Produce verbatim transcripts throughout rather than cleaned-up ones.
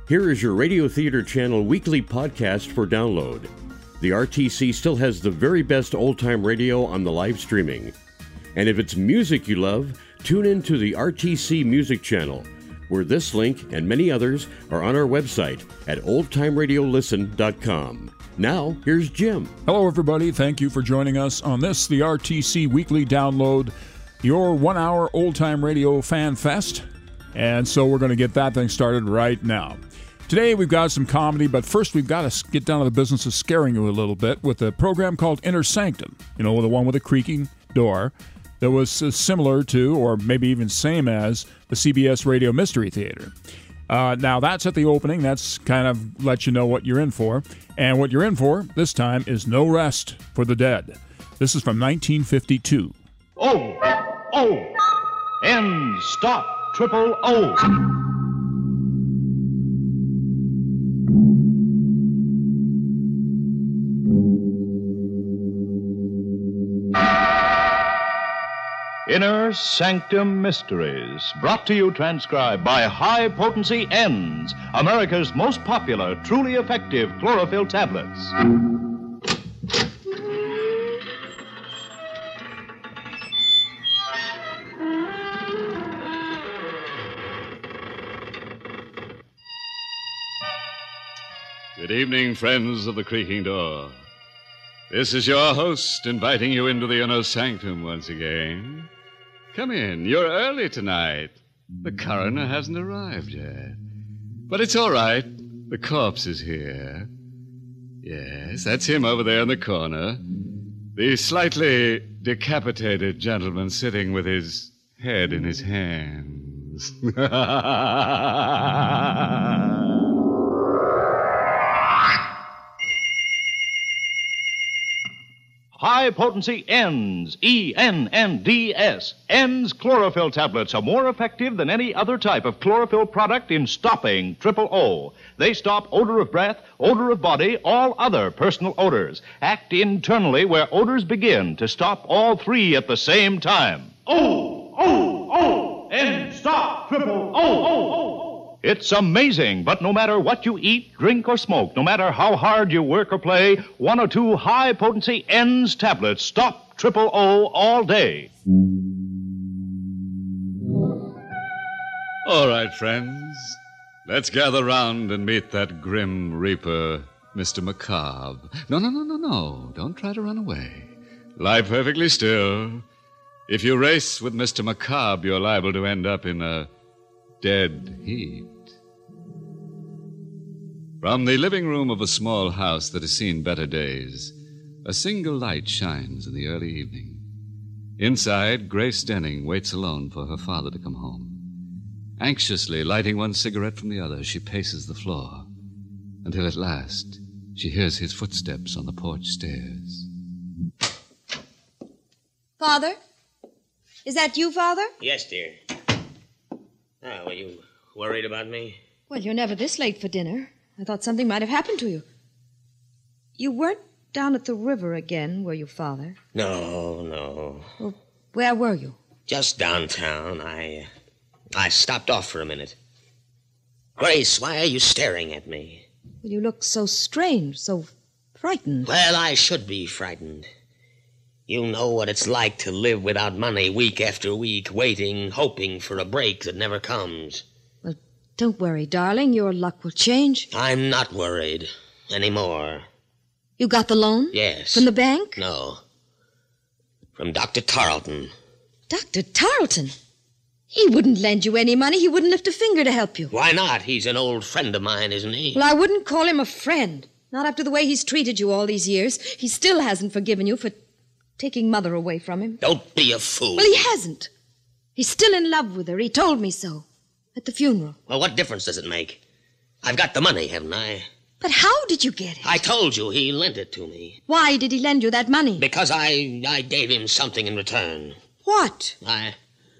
Here is your Radio Theater Channel weekly podcast for download. The R T C still has the very best old-time radio on the live streaming. And if it's music you love, tune in to the R T C Music Channel, where this link and many others are on our website at old time radio listen dot com. Now, here's Jim. Hello, everybody. Thank you for joining us on this, the R T C Weekly Download, your one-hour old-time radio fan fest. And so we're going to get that thing started right now. Today we've got some comedy, but first we've got to get down to the business of scaring you a little bit with a program called Inner Sanctum. You know, the one with a creaking door that was uh, similar to, or maybe even same as, the C B S Radio Mystery Theater. Uh, now that's at the opening. That's kind of let you know what you're in for. And what you're in for this time is No Rest for the Dead. This is from nineteen fifty-two. O, O, N, stop, triple O. Inner Sanctum Mysteries, brought to you transcribed by High Potency Ends, America's most popular, truly effective chlorophyll tablets. Good evening, friends of the creaking door. This is your host inviting you into the Inner Sanctum once again. Come in. You're early tonight. The coroner hasn't arrived yet. But it's all right. The corpse is here. Yes, that's him over there in the corner. The slightly decapitated gentleman sitting with his head in his hands. High Potency Ends, E N N D S. Ends chlorophyll tablets are more effective than any other type of chlorophyll product in stopping triple O. They stop odor of breath, odor of body, all other personal odors. Act internally where odors begin to stop all three at the same time. O, O, O, N, stop, triple O, O, O. It's amazing, but no matter what you eat, drink, or smoke, no matter how hard you work or play, one or two high-potency Ends tablets stop triple O all day. All right, friends. Let's gather round and meet that grim reaper, Mister Macabre. No, no, no, no, no. Don't try to run away. Lie perfectly still. If you race with Mister Macabre, you're liable to end up in a dead heat. From the living room of a small house that has seen better days, a single light shines in the early evening. Inside, Grace Denning waits alone for her father to come home. Anxiously lighting one cigarette from the other, she paces the floor until at last she hears his footsteps on the porch stairs. Father? Is that you, Father? Yes, dear. Ah, were you worried about me? Well, you're never this late for dinner. I thought something might have happened to you. You weren't down at the river again, were you, Father? No, no. Well, where were you? Just downtown. I, I stopped off for a minute. Grace, why are you staring at me? Well, you look so strange, so frightened. Well, I should be frightened. You know what it's like to live without money week after week, waiting, hoping for a break that never comes. Well, don't worry, darling. Your luck will change. I'm not worried anymore. You got the loan? Yes. From the bank? No. From Doctor Tarleton. Doctor Tarleton? He wouldn't lend you any money. He wouldn't lift a finger to help you. Why not? He's an old friend of mine, isn't he? Well, I wouldn't call him a friend. Not after the way he's treated you all these years. He still hasn't forgiven you for taking Mother away from him. Don't be a fool. Well, he hasn't. He's still in love with her. He told me so. At the funeral. Well, what difference does it make? I've got the money, haven't I? But how did you get it? I told you he lent it to me. Why did he lend you that money? Because I I gave him something in return. What? I...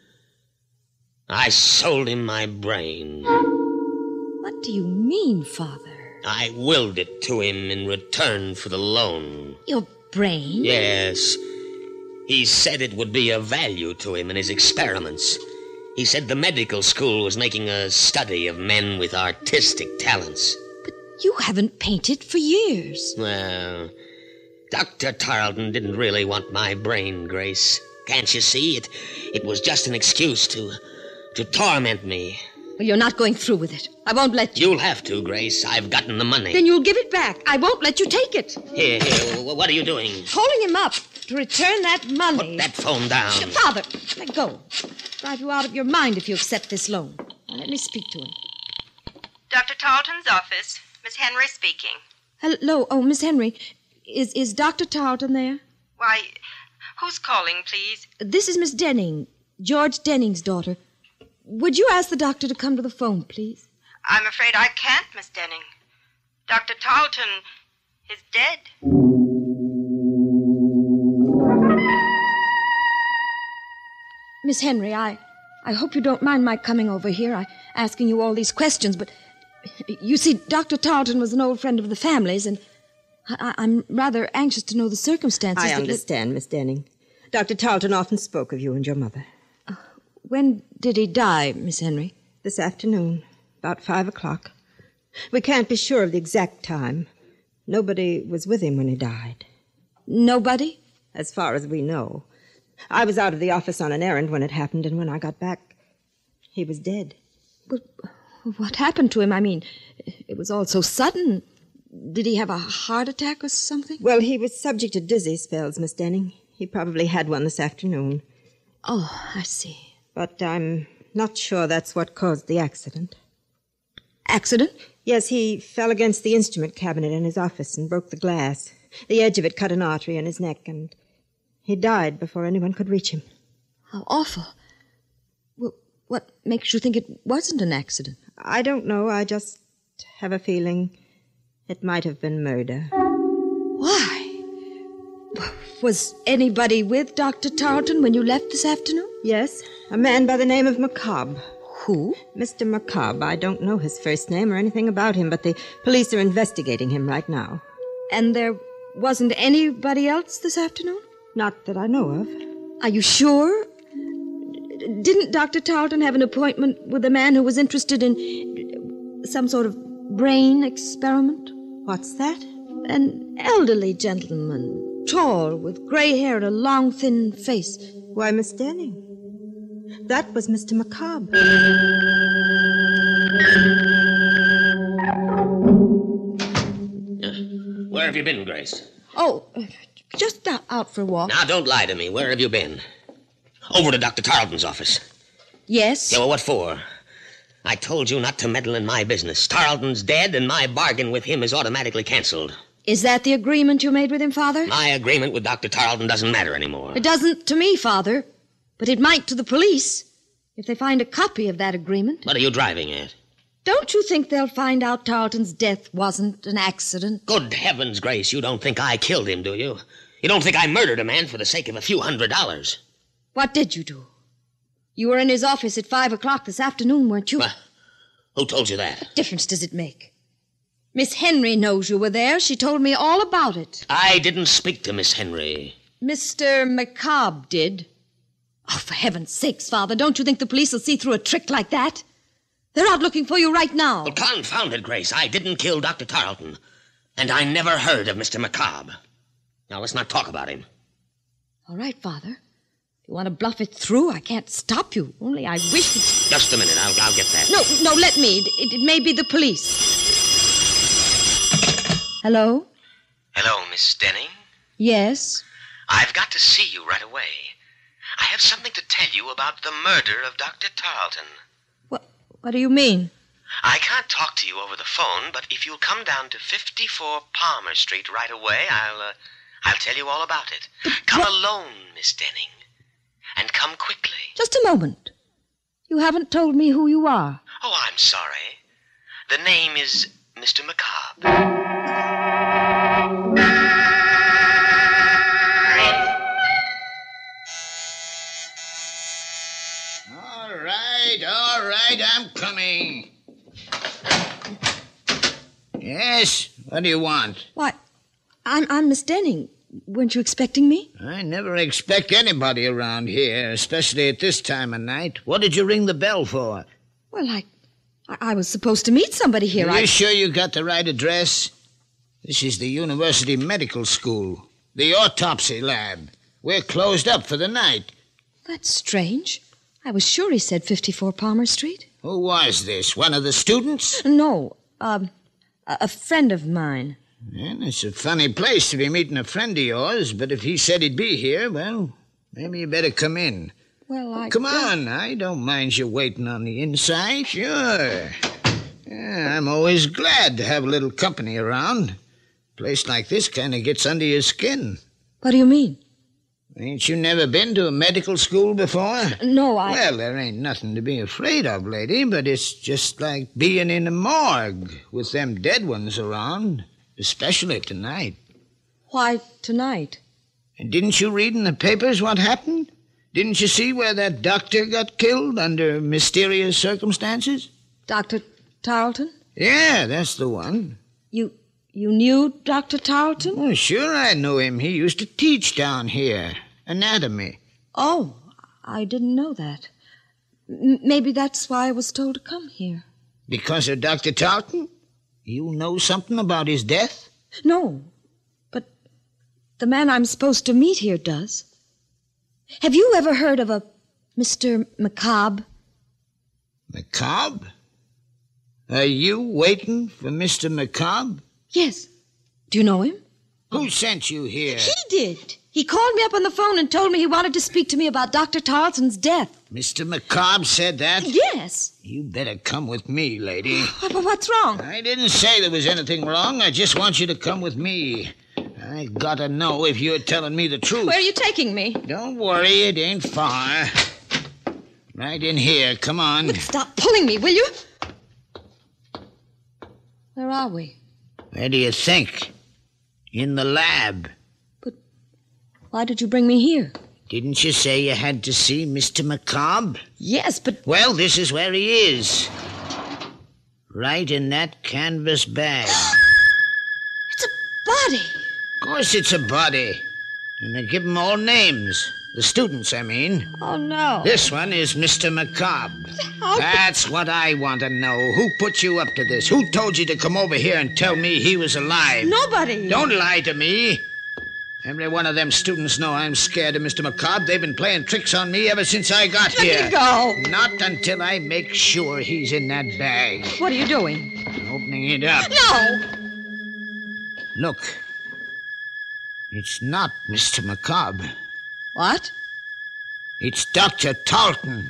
I sold him my brain. What do you mean, Father? I willed it to him in return for the loan. Your brain? Yes. He said it would be of value to him in his experiments. He said the medical school was making a study of men with artistic talents. But you haven't painted for years. Well, Doctor Tarleton didn't really want my brain, Grace. Can't you see? It it was just an excuse to to torment me. Well, you're not going through with it. I won't let you. You'll have to, Grace. I've gotten the money. Then you'll give it back. I won't let you take it. Here, here. What are you doing? Holding him up to return that money. Put that phone down. Father, let go. Drive you out of your mind if you accept this loan. Now, let me speak to him. Doctor Tarleton's office. Miss Henry speaking. Hello. Oh, Miss Henry. Is is Doctor Tarleton there? Why, who's calling, please? This is Miss Denning, George Denning's daughter. Would you ask the doctor to come to the phone, please? I'm afraid I can't, Miss Denning. Doctor Tarleton is dead. Miss Henry, I, I hope you don't mind my coming over here. I asking you all these questions, but you see, Doctor Tarleton was an old friend of the family's, and I, I'm rather anxious to know the circumstances. I that understand, Miss Denning. Doctor Tarleton often spoke of you and your mother. Uh, when did he die, Miss Henry? This afternoon, about five o'clock. We can't be sure of the exact time. Nobody was with him when he died. Nobody? As far as we know. I was out of the office on an errand when it happened, and when I got back, he was dead. But what happened to him? I mean, it was all so sudden. Did he have a heart attack or something? Well, he was subject to dizzy spells, Miss Denning. He probably had one this afternoon. Oh, I see. But I'm not sure that's what caused the accident. Accident? Yes, he fell against the instrument cabinet in his office and broke the glass. The edge of it cut an artery in his neck, and he died before anyone could reach him. How awful. Well, what makes you think it wasn't an accident? I don't know. I just have a feeling it might have been murder. Why? Was anybody with Doctor Tarleton when you left this afternoon? Yes, a man by the name of McCobb. Who? Mister McCobb. I don't know his first name or anything about him, but the police are investigating him right now. And there wasn't anybody else this afternoon? Not that I know of. Are you sure? Didn't Doctor Tarleton have an appointment with a man who was interested in some sort of brain experiment? What's that? An elderly gentleman, tall, with gray hair and a long, thin face. Why, Miss Denning, that was Mister McCobb. Uh, where have you been, Grace? Oh, just out, out for a walk. Now, don't lie to me. Where have you been? Over to Doctor Tarleton's office. Yes? Yeah, well, what for? I told you not to meddle in my business. Tarleton's dead, and my bargain with him is automatically canceled. Is that the agreement you made with him, Father? My agreement with Doctor Tarleton doesn't matter anymore. It doesn't to me, Father. But it might to the police, if they find a copy of that agreement. What are you driving at? Don't you think they'll find out Tarleton's death wasn't an accident? Good heavens, Grace, you don't think I killed him, do you? You don't think I murdered a man for the sake of a few hundred dollars? What did you do? You were in his office at five o'clock this afternoon, weren't you? Well, who told you that? What difference does it make? Miss Henry knows you were there. She told me all about it. I didn't speak to Miss Henry. Mister McCobb did. Oh, for heaven's sakes, Father, don't you think the police will see through a trick like that? They're out looking for you right now. Well, confound it, Grace. I didn't kill Doctor Tarleton. And I never heard of Mister McCobb. Now, let's not talk about him. All right, Father. If you want to bluff it through, I can't stop you. Only I wish that... Just a minute. I'll, I'll get that. No, no, let me. It, it may be the police. Hello? Hello, Miss Denning. Yes? I've got to see you right away. I have something to tell you about the murder of Doctor Tarleton. What, what do you mean? I can't talk to you over the phone, but if you'll come down to fifty-four Palmer Street right away, I'll, uh, I'll tell you all about it. But come what... alone, Miss Denning. And come quickly. Just a moment. You haven't told me who you are. Oh, I'm sorry. The name is Mister McCobb. All right, all right, I'm coming. Yes, what do you want? Why, I'm, I'm Miss Denning. weren't you expecting me? I never expect anybody around here, especially at this time of night. What did you ring the bell for? Well, I I, I was supposed to meet somebody here. Are you I... sure you got the right address? This is the University Medical School, the autopsy lab. We're closed up for the night. That's strange. I was sure he said fifty-four Palmer Street. Who was this? One of the students? No, um, a, a friend of mine. Well, it's a funny place to be meeting a friend of yours, but if he said he'd be here, well, maybe you better come in. Well, I... Come don't... on, I don't mind you waiting on the inside. Sure. Yeah, I'm always glad to have a little company around. A place like this kind of gets under your skin. What do you mean? Ain't you never been to a medical school before? No, I... Well, there ain't nothing to be afraid of, lady, but it's just like being in a morgue with them dead ones around, especially tonight. Why tonight? And didn't you read in the papers what happened? Didn't you see where that doctor got killed under mysterious circumstances? Doctor Tarleton? Yeah, that's the one. You... you knew Doctor Tarleton? Oh, sure I knew him. He used to teach down here. Anatomy. Oh, I didn't know that. M- maybe that's why I was told to come here. Because of Doctor Tarleton? You know something about his death? No, but the man I'm supposed to meet here does. Have you ever heard of a Mister McCobb? McCobb? Are you waiting for Mister McCobb? Yes. Do you know him? Who sent you here? He did. He called me up on the phone and told me he wanted to speak to me about Doctor Tarleton's death. Mister McCobb said that? Yes. You better come with me, lady. What's wrong? I didn't say there was anything wrong. I just want you to come with me. I gotta know if you're telling me the truth. Where are you taking me? Don't worry, it ain't far. Right in here. Come on. But stop pulling me, will you? Where are we? Where do you think? In the lab. But why did you bring me here? Didn't you say you had to see Mister McCobb? Yes, but... Well, this is where he is. Right in that canvas bag. It's a body. Of course it's a body. And they give them all names. The students, I mean. Oh, no. This one is Mister McCobb. How That's what I want to know. Who put you up to this? Who told you to come over here and tell me he was alive? Nobody. Don't lie to me. Every one of them students know I'm scared of Mister McCobb. They've been playing tricks on me ever since I got Let here. me go. Not until I make sure he's in that bag. What are you doing? Opening it up. No. Look. It's not Mister McCobb. What? It's Doctor Tarleton.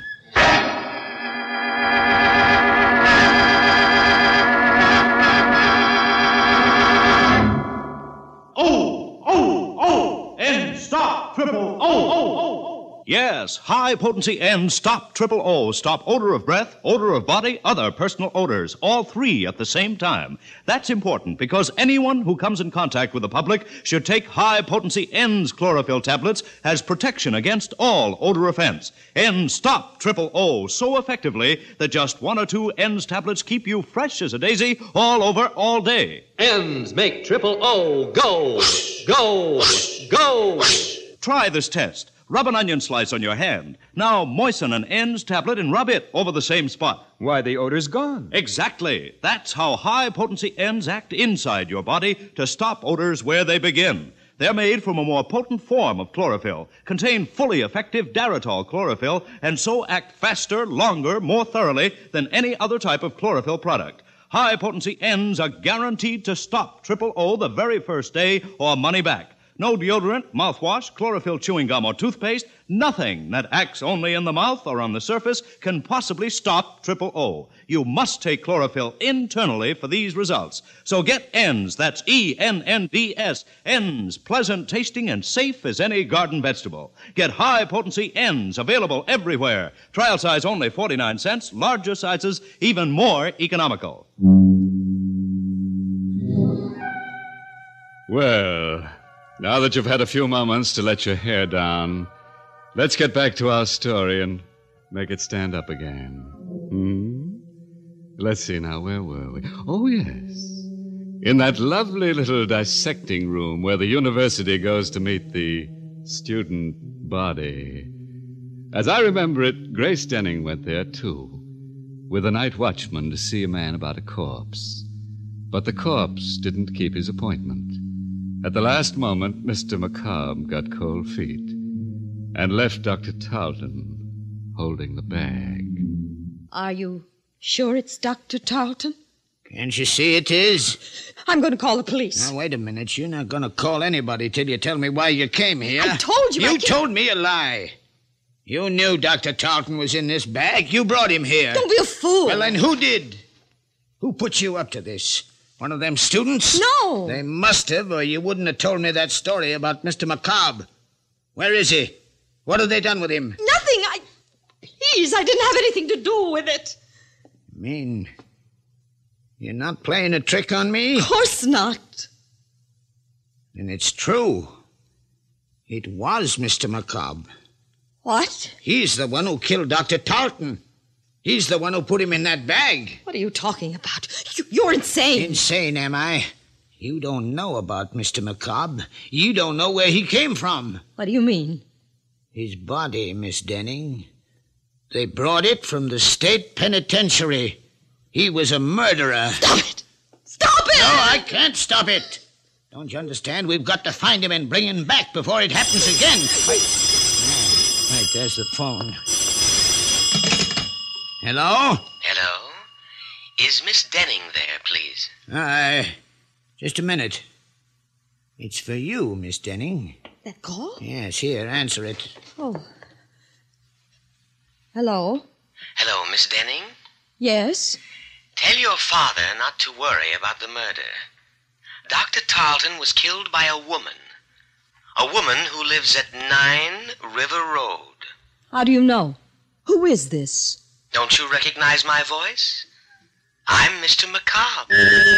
Oh, oh, oh, and stop, triple O, O, O. Yes, high-potency N stop triple O. Stop odor of breath, odor of body, other personal odors, all three at the same time. That's important because anyone who comes in contact with the public should take high-potency N's chlorophyll tablets as protection against all odor offense. N stop triple O so effectively that just one or two N's tablets keep you fresh as a daisy all over all day. N's make triple O go, go, go. Try this test. Rub an onion slice on your hand. Now moisten an N's tablet and rub it over the same spot. Why, the odor's gone. Exactly. That's how high-potency N's act inside your body to stop odors where they begin. They're made from a more potent form of chlorophyll, contain fully effective Daratol chlorophyll, and so act faster, longer, more thoroughly than any other type of chlorophyll product. High-potency N's are guaranteed to stop triple O the very first day or money back. No deodorant, mouthwash, chlorophyll chewing gum, or toothpaste, nothing that acts only in the mouth or on the surface can possibly stop triple O. You must take chlorophyll internally for these results. So get N's, that's E N N D S, N's, pleasant tasting and safe as any garden vegetable. Get high-potency N's, available everywhere. Trial size only forty-nine cents, larger sizes even more economical. Well, now that you've had a few moments to let your hair down, let's get back to our story and make it stand up again. Hmm? Let's see now, where were we? Oh, yes. In that lovely little dissecting room where the university goes to meet the student body. As I remember it, Grace Denning went there, too, with a night watchman to see a man about a corpse. But the corpse didn't keep his appointment. At the last moment, Mister McCobb got cold feet and left Doctor Tarleton holding the bag. Are you sure it's Doctor Tarleton? Can't you see it is? I'm going to call the police. Now, wait a minute. You're not going to call anybody till you tell me why you came here. I told you. You I told me a lie. You knew Doctor Tarleton was in this bag. You brought him here. Don't be a fool. Well, then who did? Who put you up to this? One of them students? No. They must have, or you wouldn't have told me that story about Mister McCobb. Where is he? What have they done with him? Nothing. I... Please, I didn't have anything to do with it. I mean, you're not playing a trick on me? Of course not. Then it's true. It was Mister McCobb. What? He's the one who killed Doctor Tarleton. He's the one who put him in that bag. What are you talking about? You, you're insane. Insane, am I? You don't know about Mister McCobb. You don't know where he came from. What do you mean? His body, Miss Denning. They brought it from the state penitentiary. He was a murderer. Stop it! Stop it! No, I can't stop it. Don't you understand? We've got to find him and bring him back before it happens again. Wait, ah, right, there's the phone. Hello? Hello? Is Miss Denning there, please? Aye. Just a minute. It's for you, Miss Denning. That call? Yes, here, answer it. Oh. Hello? Hello, Miss Denning? Yes? Tell your father not to worry about the murder. Doctor Tarleton was killed by a woman. A woman who lives at nine River Road. How do you know? Who is this? Don't you recognize my voice? I'm Mister McCobb.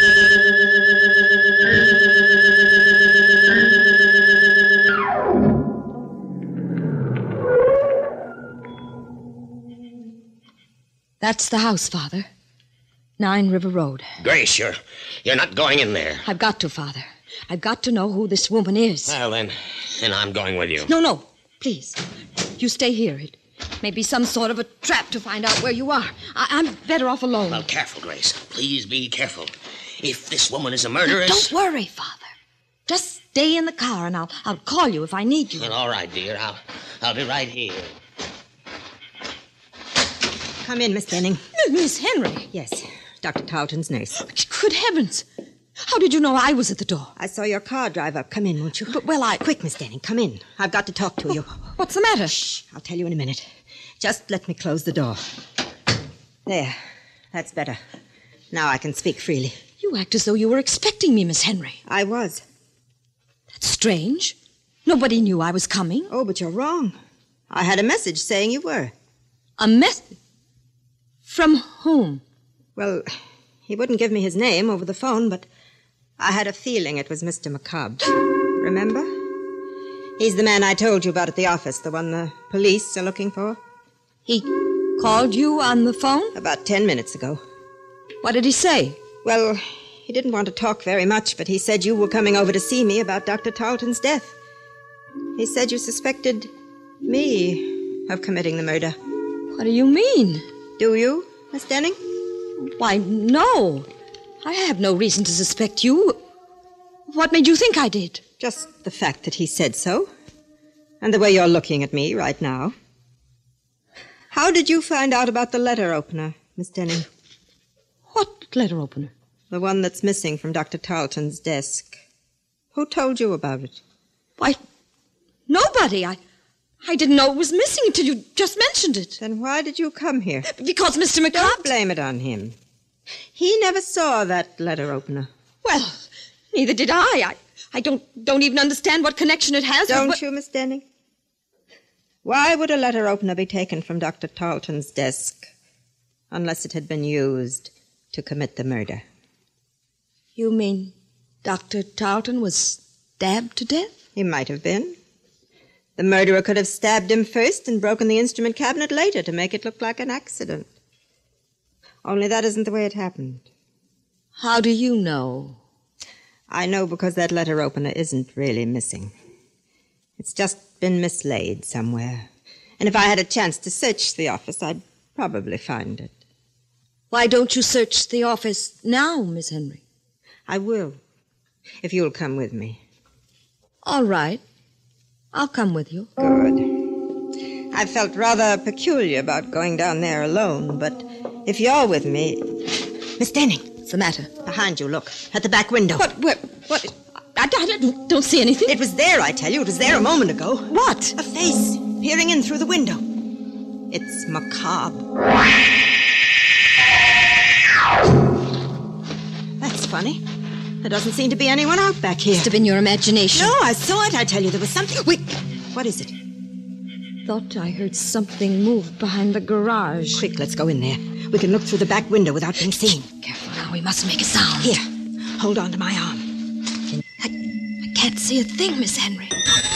That's the house, Father. Nine River Road. Grace, you're, you're not going in there. I've got to, Father. I've got to know who this woman is. Well, then, then I'm going with you. No, no, please. You stay here. It may be some sort of a trap to find out where you are. I- I'm better off alone. Well, careful, Grace. Please be careful. If this woman is a murderess... Don't worry, Father. Just stay in the car, and I'll I'll call you if I need you. Well, all right, dear. I'll, I'll be right here. Come in, Miss Denning. Miss Henry. Yes, Doctor Tarleton's nurse. Good heavens. How did you know I was at the door? I saw your car drive up. Come in, won't you? But, well, I... Quick, Miss Denning, come in. I've got to talk to you. What's the matter? Shh, I'll tell you in a minute. Just let me close the door. There. That's better. Now I can speak freely. You act as though you were expecting me, Miss Henry. I was. That's strange. Nobody knew I was coming. Oh, but you're wrong. I had a message saying you were. A message? From whom? Well, he wouldn't give me his name over the phone, but I had a feeling it was Mister McCobb. Remember? He's the man I told you about at the office, the one the police are looking for. He called you on the phone? About ten minutes ago. What did he say? Well, he didn't want to talk very much, but he said you were coming over to see me about Doctor Tarleton's death. He said you suspected me of committing the murder. What do you mean? Do you, Miss Denning? Why, no. I have no reason to suspect you. What made you think I did? Just the fact that he said so. And the way you're looking at me right now. How did you find out about the letter opener, Miss Denning? What letter opener? The one that's missing from Doctor Tarleton's desk. Who told you about it? Why, nobody. I I didn't know it was missing until you just mentioned it. Then why did you come here? Because Mister McCobb... Don't blame it on him. He never saw that letter opener. Well, neither did I. I, I don't don't even understand what connection it has Don't with... What... you, Miss Denning? Why would a letter opener be taken from Doctor Tarleton's desk unless it had been used to commit the murder? You mean Doctor Tarleton was stabbed to death? He might have been. The murderer could have stabbed him first and broken the instrument cabinet later to make it look like an accident. Only that isn't the way it happened. How do you know I know because that letter opener isn't really missing. It's just been mislaid somewhere. And if I had a chance to search the office, I'd probably find it. Why don't you search the office now, Miss Henry? I will, if you'll come with me. All right. I'll come with you. Good. I felt rather peculiar about going down there alone, but if you're with me... Miss Denning. What's the matter? Behind you, look. At the back window. What? What? What? I, I don't, don't see anything. It was there, I tell you. It was there a moment ago. What? A face peering in through the window. It's macabre. That's funny. There doesn't seem to be anyone out back here. Must have been your imagination. No, I saw it. I tell you, there was something... Wait, what is it? Thought I heard something move behind the garage. Quick, let's go in there. We can look through the back window without being seen. Careful now, we mustn't make a sound. Here, hold on to my arm. I, I can't see a thing, Miss Henry.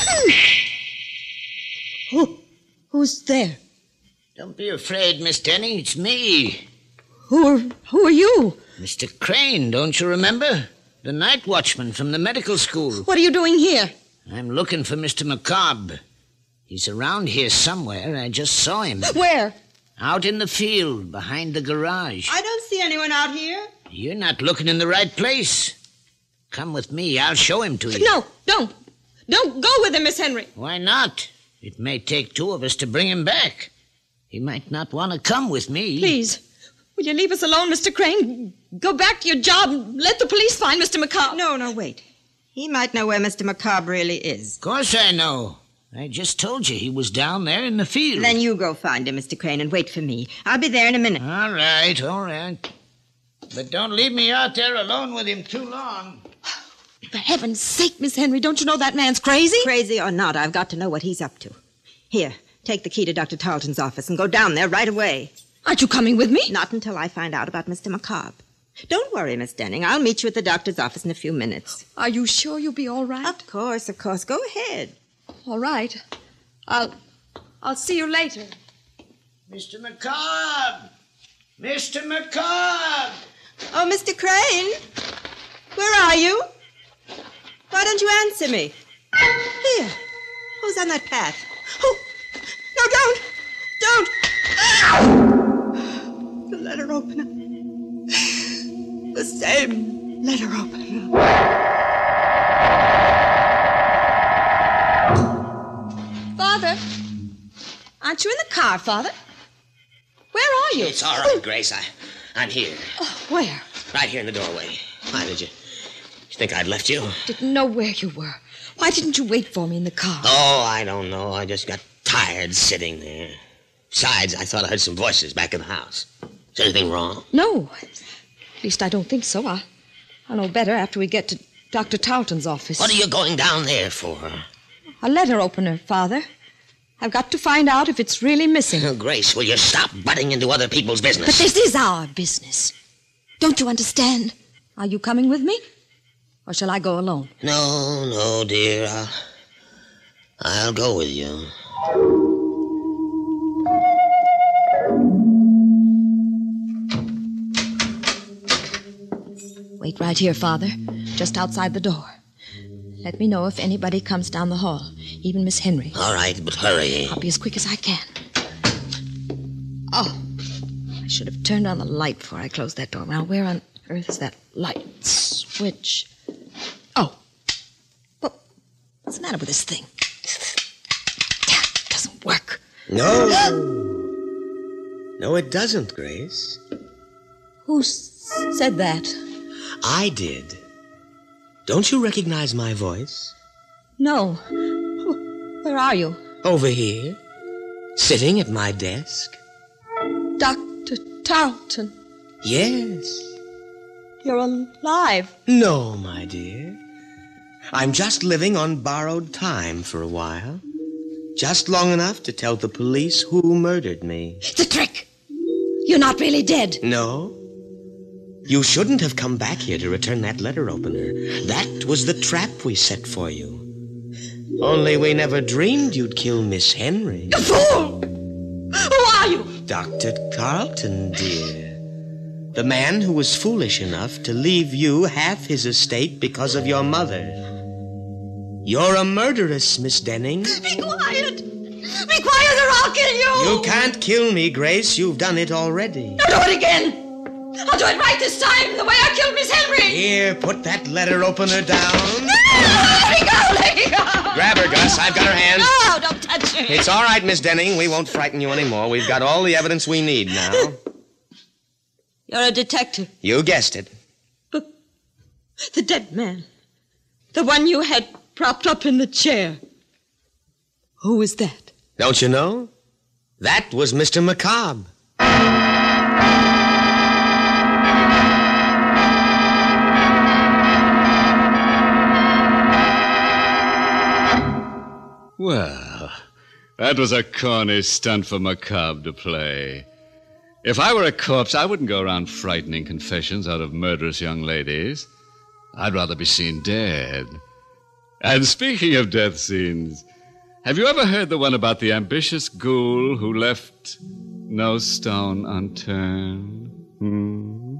Who? Who's there? Don't be afraid, Miss Denning. It's me. Who are, who are you? Mister Crane, don't you remember? The night watchman from the medical school. What are you doing here? I'm looking for Mister Macabre. He's around here somewhere. I just saw him. Where? Out in the field, behind the garage. I don't see anyone out here. You're not looking in the right place. Come with me. I'll show him to you. No, don't. Don't go with him, Miss Henry. Why not? It may take two of us to bring him back. He might not want to come with me. Please, will you leave us alone, Mister Crane? Go back to your job and let the police find Mister Macabre. No, no, wait. He might know where Mister Macabre really is. Of course I know. I just told you he was down there in the field. Then you go find him, Mister Crane, and wait for me. I'll be there in a minute. All right, all right. But don't leave me out there alone with him too long. For heaven's sake, Miss Henry, don't you know that man's crazy? Crazy or not, I've got to know what he's up to. Here, take the key to Doctor Tarleton's office and go down there right away. Aren't you coming with me? Not until I find out about Mister Macabre. Don't worry, Miss Denning. I'll meet you at the doctor's office in a few minutes. Are you sure you'll be all right? Of course, of course. Go ahead. All right. I'll... I'll see you later. Mister Macabre! Mister Macabre! Oh, Mister Crane? Where are you? Why don't you answer me? Here. Who's on that path? Oh, no, don't! Don't! The letter opener. The same letter opener. Father? Aren't you in the car, Father? Where are you? It's all right, Grace. I, I'm here. Oh, where? Right here in the doorway. Why did you... You think I'd left you? Didn't know where you were. Why didn't you wait for me in the car? Oh, I don't know. I just got tired sitting there. Besides, I thought I heard some voices back in the house. Is anything wrong? No. At least I don't think so. I, I'll know better after we get to Doctor Tarleton's office. What are you going down there for? A letter opener, Father. I've got to find out if it's really missing. Oh, Grace, will you stop butting into other people's business? But this is our business. Don't you understand? Are you coming with me? Or shall I go alone? No, no, dear. I'll, I'll go with you. Wait right here, Father, just outside the door. Let me know if anybody comes down the hall, even Miss Henry. All right, but hurry. I'll be as quick as I can. Oh, I should have turned on the light before I closed that door. Now, where on earth is that light switch? Oh. Well, what's the matter with this thing? It doesn't work. No. No, it doesn't, Grace. Who s- said that? I did. Don't you recognize my voice? No. Where are you? Over here, sitting at my desk. Doctor Tarleton. Yes. You're alive. No, my dear. I'm just living on borrowed time for a while. Just long enough to tell the police who murdered me. It's a trick. You're not really dead. No. You shouldn't have come back here to return that letter opener. That was the trap we set for you. Only we never dreamed you'd kill Miss Henry. You fool! Who are you? Doctor Tarleton, dear. The man who was foolish enough to leave you half his estate because of your mother. You're a murderess, Miss Denning. Be quiet! Be quiet or I'll kill you! You can't kill me, Grace. You've done it already. I'll do it again! I'll do it right this time, the way I killed Miss Henry! Here, put that letter opener down. Let me go! Let me go! Grab her, Gus. I've got her hands. No, don't touch me. It's all right, Miss Denning. We won't frighten you anymore. We've got all the evidence we need now. You're a detective. You guessed it. But the dead man, the one you had propped up in the chair, who was that? Don't you know? That was Mister McCobb. Well, that was a corny stunt for McCobb to play. If I were a corpse, I wouldn't go around frightening confessions out of murderous young ladies. I'd rather be seen dead. And speaking of death scenes, have you ever heard the one about the ambitious ghoul who left no stone unturned? Hmm?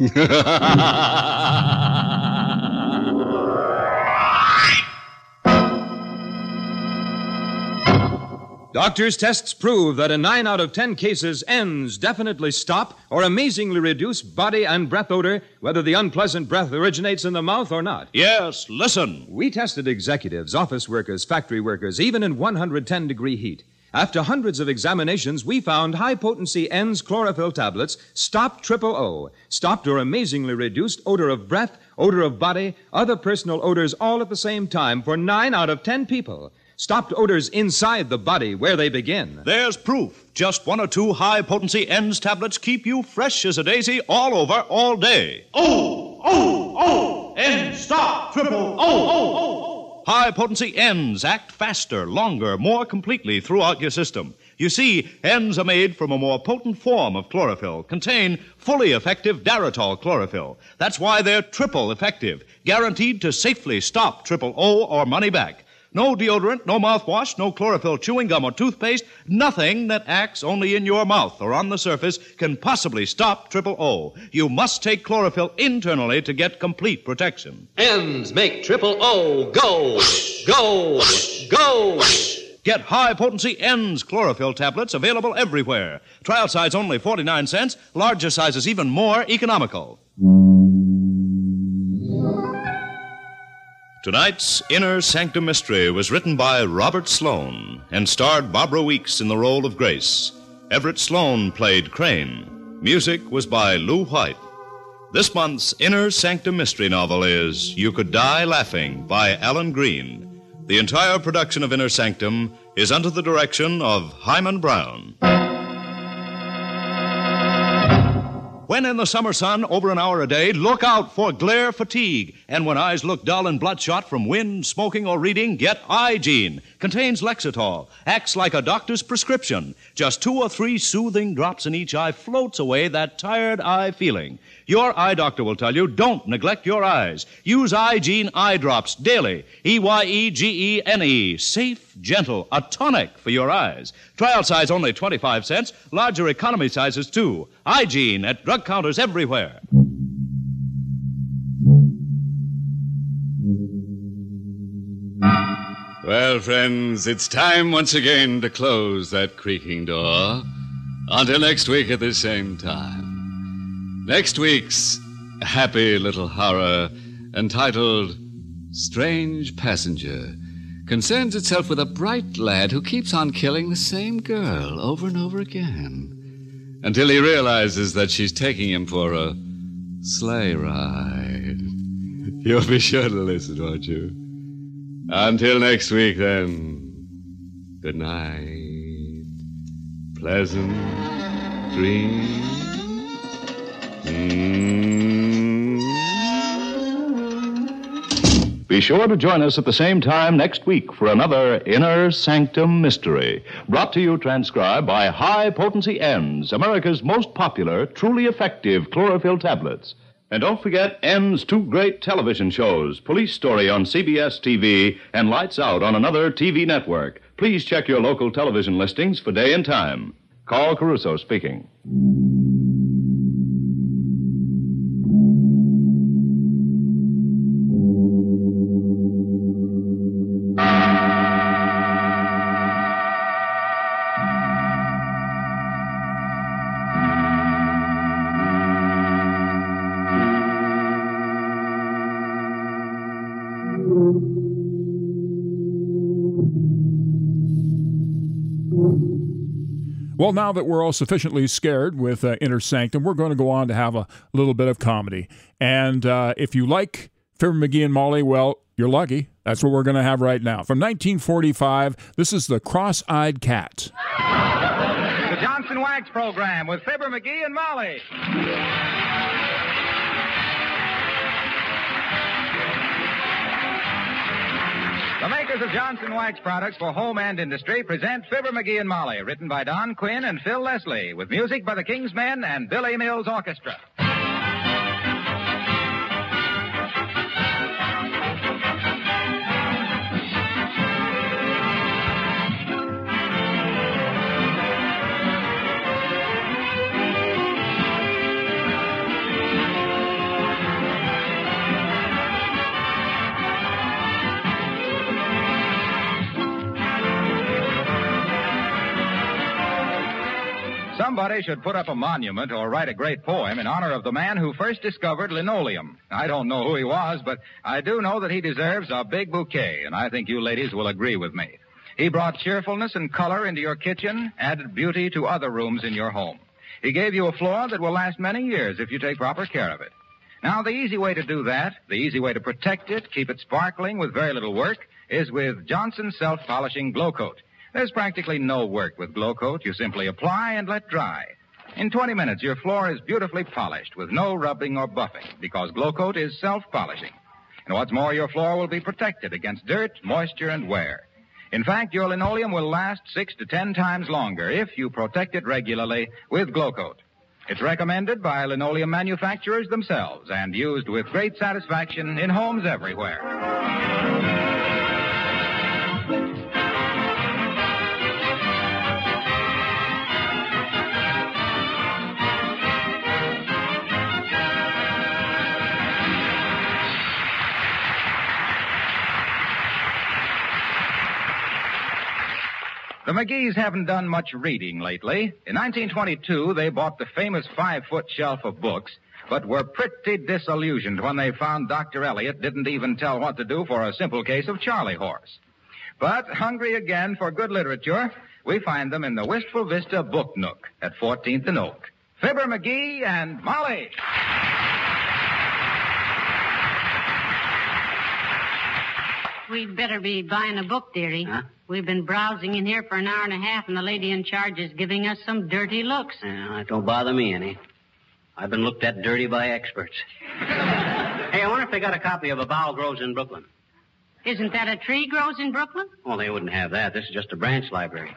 Doctors' tests prove that in nine out of ten cases, N's definitely stop or amazingly reduce body and breath odor, whether the unpleasant breath originates in the mouth or not. Yes, listen. We tested executives, office workers, factory workers, even in one hundred ten degree heat. After hundreds of examinations, we found high-potency N's chlorophyll tablets stopped triple O, stopped or amazingly reduced odor of breath, odor of body, other personal odors all at the same time for nine out of ten people. Stopped odors inside the body where they begin. There's proof. Just one or two high-potency N's tablets keep you fresh as a daisy all over, all day. Oh, oh, oh! N stop, triple, oh, oh, oh! High-potency N's act faster, longer, more completely throughout your system. You see, N's are made from a more potent form of chlorophyll, contain fully effective Daratol chlorophyll. That's why they're triple effective, guaranteed to safely stop triple O or money back. No deodorant, no mouthwash, no chlorophyll chewing gum or toothpaste, nothing that acts only in your mouth or on the surface can possibly stop triple O. You must take chlorophyll internally to get complete protection. N's make triple O go, go, go. Get high-potency N's chlorophyll tablets available everywhere. Trial size only forty-nine cents, larger sizes even more economical. Tonight's Inner Sanctum Mystery was written by Robert Sloane and starred Barbara Weeks in the role of Grace. Everett Sloane played Crane. Music was by Lou White. This month's Inner Sanctum Mystery novel is You Could Die Laughing by Alan Green. The entire production of Inner Sanctum is under the direction of Hyman Brown. When in the summer sun over an hour a day, look out for glare fatigue. And when eyes look dull and bloodshot from wind, smoking, or reading, get Eye-Gene. Contains Lexitol. Acts like a doctor's prescription. Just two or three soothing drops in each eye floats away that tired eye feeling. Your eye doctor will tell you, don't neglect your eyes. Use Eye-Gene eye drops daily. E Y E G E N E. Safe, gentle, a tonic for your eyes. Trial size only twenty-five cents. Larger economy sizes, too. Eye-Gene at drug counters everywhere. Well, friends, it's time once again to close that creaking door. Until next week at the same time. Next week's happy little horror, entitled Strange Passenger, concerns itself with a bright lad who keeps on killing the same girl over and over again until he realizes that she's taking him for a sleigh ride. You'll be sure to listen, won't you? Until next week, then, good night. Pleasant dreams. Mm. Be sure to join us at the same time next week for another Inner Sanctum Mystery, brought to you transcribed by High Potency N's, America's most popular, truly effective chlorophyll tablets. And don't forget N's two great television shows, Police Story on C B S T V and Lights Out on another T V network. Please check your local television listings for day and time. Carl Caruso speaking. Well, now that we're all sufficiently scared with uh, Inner Sanctum, we're going to go on to have a little bit of comedy. And uh, if you like Fibber McGee and Molly, well, you're lucky. That's what we're going to have right now. From nineteen forty-five, this is The Cross-Eyed Cat. The Johnson Wax Program with Fibber McGee and Molly. The makers of Johnson Wax products for home and industry present Fibber McGee and Molly, written by Don Quinn and Phil Leslie, with music by the King's Men and Billy Mills Orchestra. Somebody should put up a monument or write a great poem in honor of the man who first discovered linoleum. I don't know who he was, but I do know that he deserves a big bouquet, and I think you ladies will agree with me. He brought cheerfulness and color into your kitchen, added beauty to other rooms in your home. He gave you a floor that will last many years if you take proper care of it. Now, the easy way to do that, the easy way to protect it, keep it sparkling with very little work, is with Johnson Self-Polishing Glow Coat. There's practically no work with Glow Coat. You simply apply and let dry. In twenty minutes, your floor is beautifully polished with no rubbing or buffing because Glow Coat is self-polishing. And what's more, your floor will be protected against dirt, moisture, and wear. In fact, your linoleum will last six to ten times longer if you protect it regularly with Glow Coat. It's recommended by linoleum manufacturers themselves and used with great satisfaction in homes everywhere. The McGees haven't done much reading lately. In nineteen twenty-two, they bought the famous five-foot shelf of books, but were pretty disillusioned when they found Doctor Elliot didn't even tell what to do for a simple case of Charlie horse. But hungry again for good literature, we find them in the Wistful Vista Book Nook at fourteenth and Oak. Fibber McGee and Molly. We'd better be buying a book, dearie. Huh? We've been browsing in here for an hour and a half, and the lady in charge is giving us some dirty looks. Yeah, that don't bother me any. I've been looked at dirty by experts. Hey, I wonder if they got a copy of A Bough Grows in Brooklyn. Isn't that a tree grows in Brooklyn? Well, they wouldn't have that. This is just a branch library.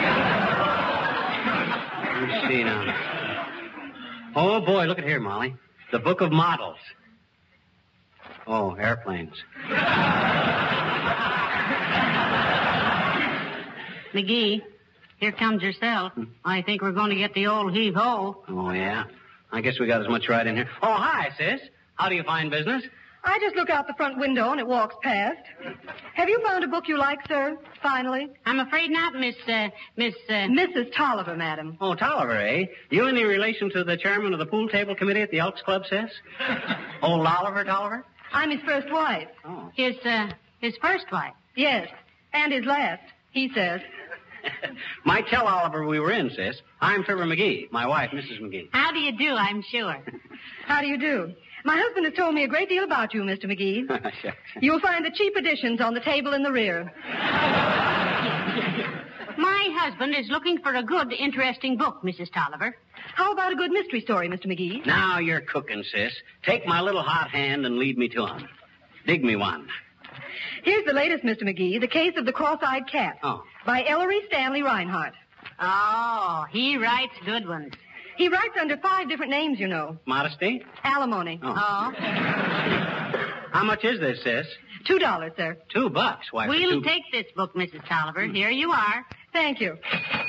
Let's see now. Oh, boy, look at here, Molly. The Book of Models. Oh, airplanes. McGee, here comes yourself. I think we're going to get the old heave-ho. Oh, yeah? I guess we got as much right in here. Oh, hi, sis. How do you find business? I just look out the front window and it walks past. Have you found a book you like, sir? Finally? I'm afraid not, Miss, uh, Miss, uh... Missus Tolliver, madam. Oh, Tolliver, eh? You any relation to the chairman of the pool table committee at the Elks Club, sis? Old Oliver Tolliver? I'm his first wife. Oh. His, uh, his first wife? Yes, and his last, he says. Might tell Oliver we were in, sis. I'm Fibber McGee, my wife, Missus McGee. How do you do, I'm sure. How do you do? My husband has told me a great deal about you, Mister McGee. You'll find the cheap editions on the table in the rear. My husband is looking for a good, interesting book, Missus Tolliver. How about a good mystery story, Mister McGee? Now you're cooking, sis. Take my little hot hand and lead me to 'em. Dig me one. Here's the latest, Mister McGee, The Case of the Cross-Eyed Cat. Oh. By Ellery Stanley Reinhardt. Oh, he writes good ones. He writes under five different names, you know. Modesty? Alimony. Oh. Oh. How much is this, sis? Two dollars, sir. Two bucks? Why, for We'll two... take this book, Missus Tolliver. Hmm. Here you are. Thank you.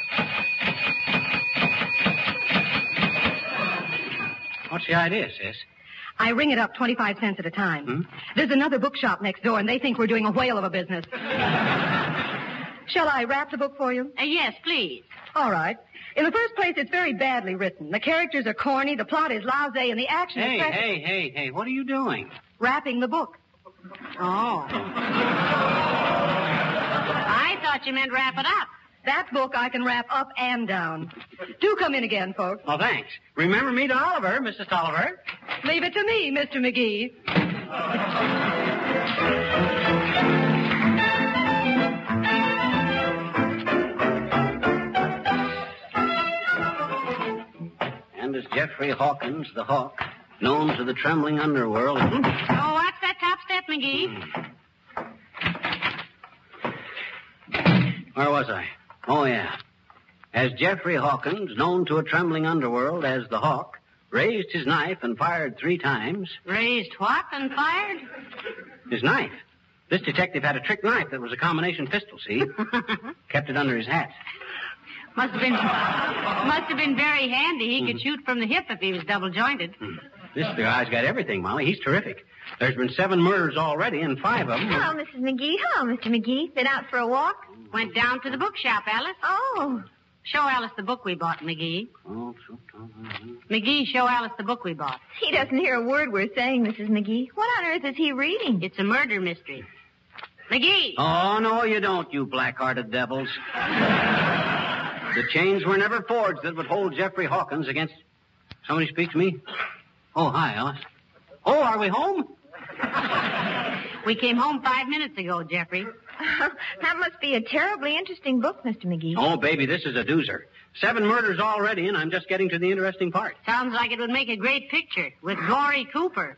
What's the idea, sis? I ring it up twenty-five cents at a time. Hmm? There's another bookshop next door, and they think we're doing a whale of a business. Shall I wrap the book for you? Uh, yes, please. All right. In the first place, it's very badly written. The characters are corny, the plot is lousy, and the action hey, is... Hey, hey, hey, hey, what are you doing? Wrapping the book. Oh. I thought you meant wrap it up. That book I can wrap up and down. Do come in again, folks. Oh, thanks. Remember me to Oliver, Missus Tolliver. Leave it to me, Mister McGee. And as Jeffrey Hawkins, the Hawk, known to the trembling underworld... Oh, watch that top step, McGee. Where was I? Oh, yeah. As Jeffrey Hawkins, known to a trembling underworld as the Hawk, raised his knife and fired three times... Raised what and fired? His knife. This detective had a trick knife that was a combination pistol, see? Kept it under his hat. Must have been must have been very handy. He could Mhm. shoot from the hip if he was double jointed. This guy's got everything, Molly. He's terrific. There's been seven murders already, and five of them... Hello, Missus McGee. Hello, Mister McGee. Been out for a walk? Went down to the bookshop, Alice. Oh. Show Alice the book we bought, McGee. McGee, show Alice the book we bought. He doesn't hear a word we're saying, Missus McGee. What on earth is he reading? It's a murder mystery. McGee! Oh, no, you don't, you black-hearted devils. The chains were never forged that would hold Jeffrey Hawkins against... Somebody speak to me? Oh, hi, Alice. Oh, are we home? We came home five minutes ago, Jeffrey. That must be a terribly interesting book, Mister McGee. Oh, baby, this is a doozer. Seven murders already, and I'm just getting to the interesting part. Sounds like it would make a great picture with Gory Cooper.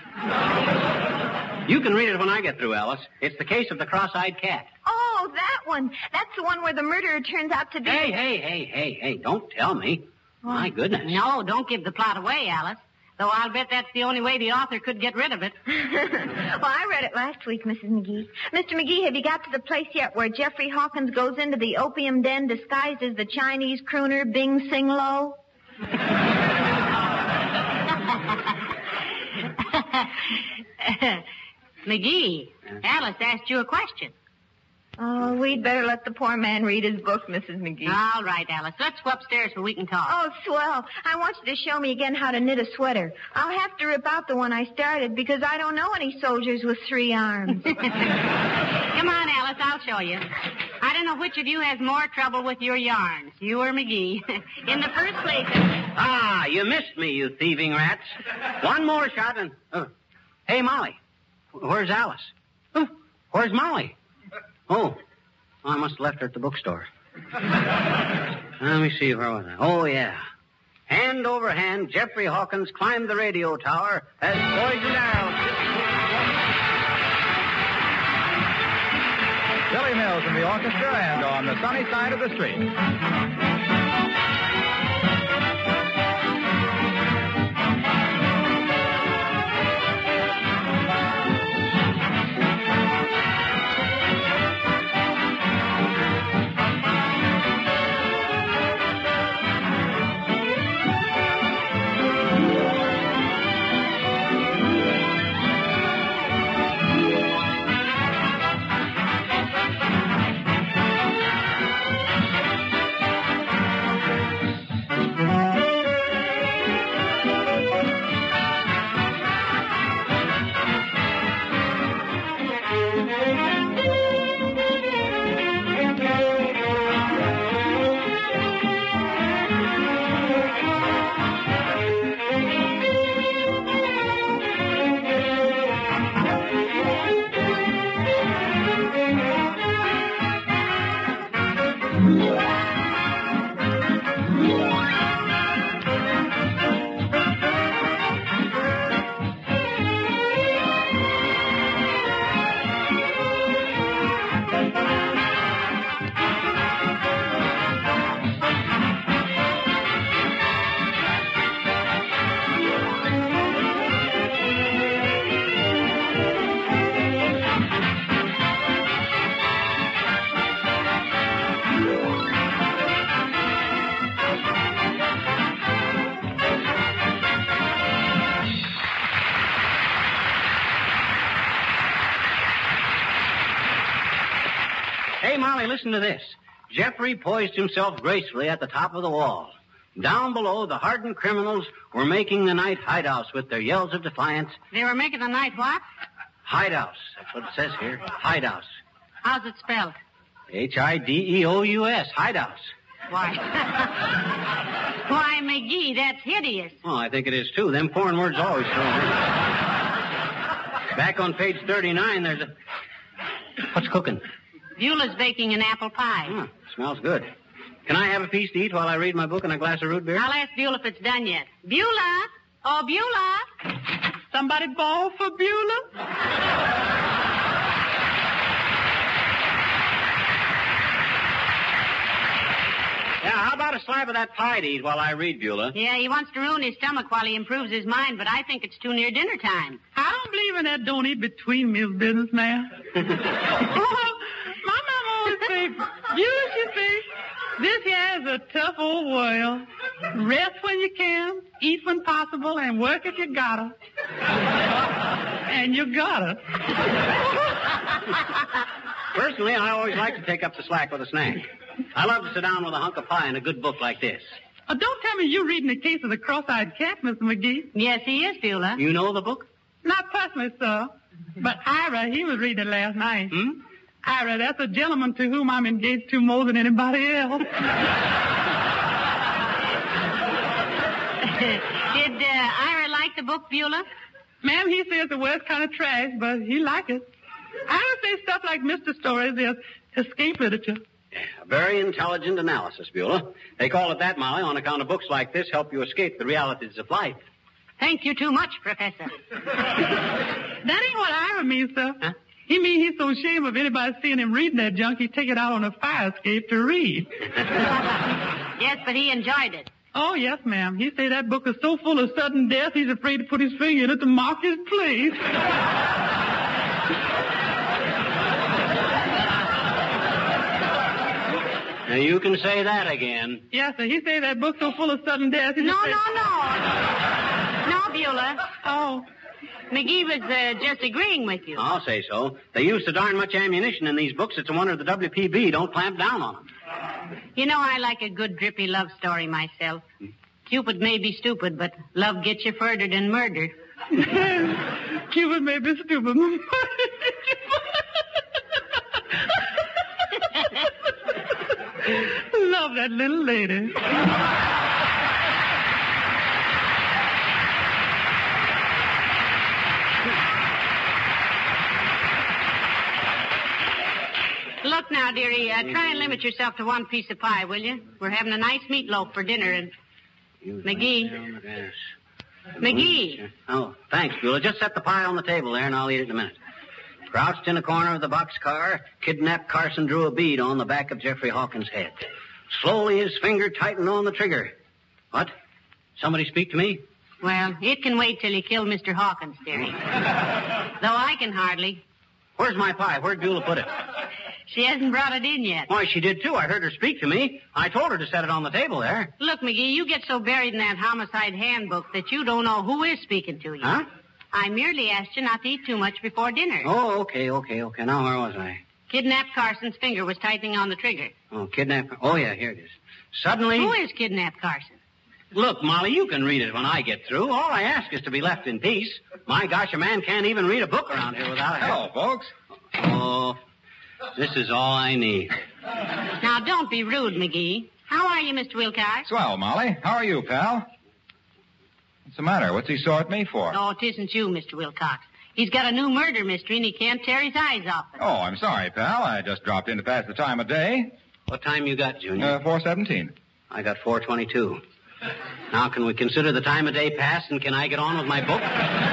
You can read it when I get through, Alice. It's the case of the cross-eyed cat. Oh, that one. That's the one where the murderer turns out to be... Hey, hey, hey, hey, hey, don't tell me. My goodness. No, don't give the plot away, Alice. Though I'll bet that's the only way the author could get rid of it. Well, I read it last week, Missus McGee. Mister McGee, have you got to the place yet where Jeffrey Hawkins goes into the opium den disguised as the Chinese crooner Bing Sing Lo? McGee, Alice asked you a question. Oh, we'd better let the poor man read his book, Missus McGee. All right, Alice. Let's go upstairs so we can talk. Oh, swell. I want you to show me again how to knit a sweater. I'll have to rip out the one I started because I don't know any soldiers with three arms. Come on, Alice. I'll show you. I don't know which of you has more trouble with your yarns, you or McGee. In the first place... Ah, you missed me, you thieving rats. One more shot and... Oh. Hey, Molly. Where's Alice? Oh, where's Molly? Oh, I must have left her at the bookstore. Let me see, where was I? Oh, yeah. Hand over hand, Jeffrey Hawkins climbed the radio tower as Poison Arrow. Billy Mills in the orchestra and on the sunny side of the street. Listen to this. Jeffrey poised himself gracefully at the top of the wall. Down below, the hardened criminals were making the night hideouts with their yells of defiance. They were making the night what? Hideouts. That's what it says here. Hideouts. How's it spelled? H I D E O U S, hideouts. Why? Why, McGee, that's hideous. Oh, I think it is, too. Them foreign words always throw me. Back on page thirty-nine, there's a... What's cooking? Beulah's baking an apple pie. Oh, smells good. Can I have a piece to eat while I read my book and a glass of root beer? I'll ask Beulah if it's done yet. Beulah! Oh, Beulah! Somebody ball for Beulah? Yeah, how about a slab of that pie to eat while I read, Beulah? Yeah, he wants to ruin his stomach while he improves his mind, but I think it's too near dinner time. I don't believe in that don't eat between meals business, man. Oh, my mama always say, Beulah, she say, this here is a tough old world. Rest when you can, eat when possible, and work if you gotta. And you gotta. Personally, I always like to take up the slack with a snack. I love to sit down with a hunk of pie and a good book like this. Oh, don't tell me you're reading the case of the cross-eyed cat, Mister McGee. Yes, he is, Beulah. You know the book? Not personally, sir. But Ira, he was reading it last night. Hmm? Ira, that's a gentleman to whom I'm engaged to more than anybody else. Did uh, Ira like the book, Beulah? Ma'am, he says the word's kind of trash, but he liked it. Ira says stuff like Mister Stories is escape literature. A very intelligent analysis, Beulah. They call it that, Molly, on account of books like this help you escape the realities of life. Thank you too much, Professor. That ain't what Ira means, sir. Huh? He means he's so ashamed of anybody seeing him reading that junk, he'd take it out on a fire escape to read. Yes, but he enjoyed it. Oh, yes, ma'am. He say that book is so full of sudden death, he's afraid to put his finger in it to mark his place. Now, you can say that again. Yes, sir. He say that book's so full of sudden death. No, no, no, no. No, Beulah. Oh. McGee was uh, just agreeing with you. I'll say so. They use so darn much ammunition in these books, it's a wonder the W P B don't clamp down on them. You know, I like a good drippy love story myself. Cupid may be stupid, but love gets you further than murder. Cupid may be stupid. Love that little lady. Look now, dearie, uh, try and limit yourself to one piece of pie, will you? We're having a nice meatloaf for dinner, and... McGee. McGee. Oh, thanks, Beulah. Just set the pie on the table there, and I'll eat it in a minute. Crouched in a corner of the boxcar, kidnapped Carson drew a bead on the back of Jeffrey Hawkins' head. Slowly, his finger tightened on the trigger. What? Somebody speak to me? Well, it can wait till you kill Mister Hawkins, dearie. Though I can hardly. Where's my pie? Where'd Beulah put it? She hasn't brought it in yet. Why, she did, too. I heard her speak to me. I told her to set it on the table there. Look, McGee, you get so buried in that homicide handbook that you don't know who is speaking to you. Huh? I merely asked you not to eat too much before dinner. Oh, okay, okay, okay. Now, where was I? Kidnapped Carson's finger was tightening on the trigger. Oh, kidnapped... Oh, yeah, here it is. Suddenly... Who is kidnapped Carson? Look, Molly, you can read it when I get through. All I ask is to be left in peace. My gosh, a man can't even read a book around here without a... Hello, folks. Oh, this is all I need. Now, don't be rude, McGee. How are you, Mister Wilcox? Swell, Molly. How are you, pal? What's the matter? What's he so at me for? Oh, it isn't you, Mister Wilcox. He's got a new murder mystery, and he can't tear his eyes off it. Oh, I'm sorry, pal. I just dropped in to pass the time of day. What time you got, Junior? Uh, four seventeen. I got four twenty-two. Now, can we consider the time of day passed, and can I get on with my book?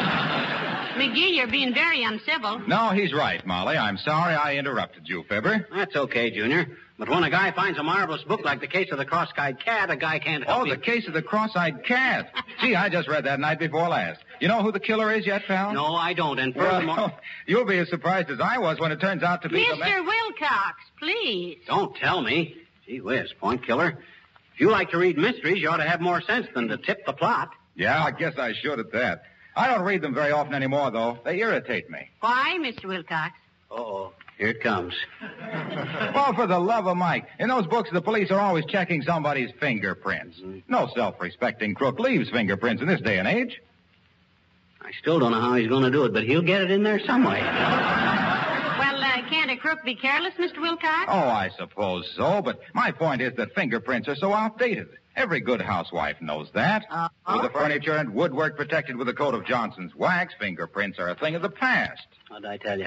McGee, you're being very uncivil. No, he's right, Molly. I'm sorry I interrupted you, Fibber. That's okay, Junior. But when a guy finds a marvelous book like The Case of the Cross-Eyed Cat, a guy can't help Oh, him. The Case of the Cross-Eyed Cat. Gee, I just read that night before last. You know who the killer is yet, pal? No, I don't. And furthermore... Well, you'll be as surprised as I was when it turns out to be Mister the man... Wilcox, please. Don't tell me. Gee whiz, point killer. If you like to read mysteries, you ought to have more sense than to tip the plot. Yeah, I guess I should at that. I don't read them very often anymore, though. They irritate me. Why, Mister Wilcox? Uh-oh. Here it comes. Well, for the love of Mike. In those books, the police are always checking somebody's fingerprints. No self-respecting crook leaves fingerprints in this day and age. I still don't know how he's going to do it, but he'll get it in there some way. Well, uh, uh, can't a crook be careless, Mister Wilcox? Oh, I suppose so, but my point is that fingerprints are so outdated. Every good housewife knows that. Uh-huh. With the furniture and woodwork protected with a coat of Johnson's wax, fingerprints are a thing of the past. What'd I tell you?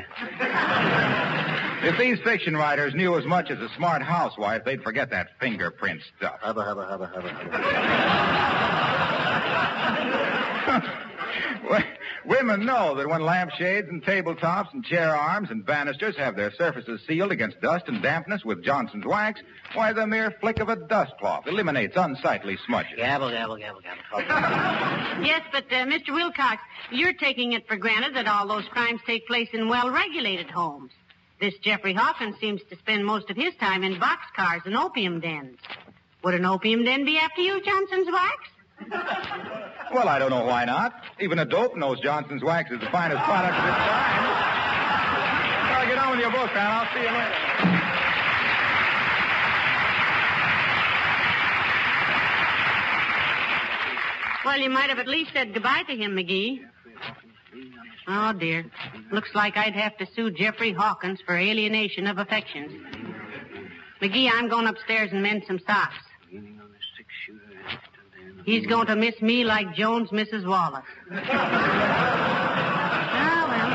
If these fiction writers knew as much as a smart housewife, they'd forget that fingerprint stuff. Hubba, hubba, hubba, hubba, hubba. Women know that when lampshades and tabletops and chair arms and banisters have their surfaces sealed against dust and dampness with Johnson's wax, why, the mere flick of a dust cloth eliminates unsightly smudges. Gabble, gabble, gabble, gabble. Yes, but, uh, Mister Wilcox, you're taking it for granted that all those crimes take place in well-regulated homes. This Jeffrey Hawkins seems to spend most of his time in boxcars and opium dens. Would an opium den be after you, Johnson's wax? Well, I don't know why not. Even a dope knows Johnson's wax is the finest product of its kind. Well, get on with your book, man. I'll see you later. Well, you might have at least said goodbye to him, McGee. Oh, dear. Looks like I'd have to sue Jeffrey Hawkins for alienation of affections. McGee, I'm going upstairs and mend some socks. He's going to miss me like Jones misses Wallace. Ah, well.